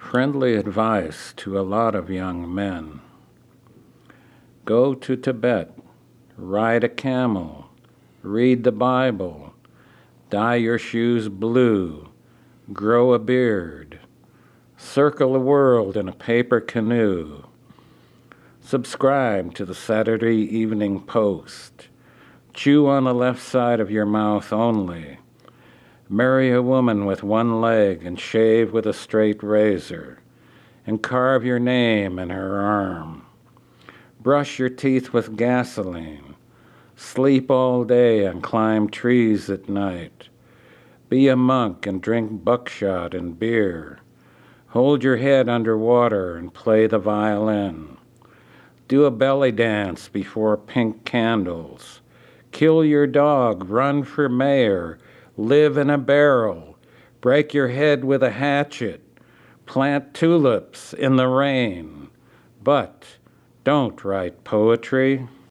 Friendly advice to a lot of young men. Go to Tibet, ride a camel, read the Bible, dye your shoes blue, grow a beard, circle the world in a paper canoe, subscribe to the Saturday Evening Post, chew on the left side of your mouth only, marry a woman with one leg and shave with a straight razor, and carve your name in her arm. Brush your teeth with gasoline, sleep all day and climb trees at night. Be a monk and drink buckshot and beer. Hold your head under water and play the violin. Do a belly dance before pink candles. Kill your dog, run for mayor, live in a barrel, break your head with a hatchet, plant tulips in the rain. But don't write poetry.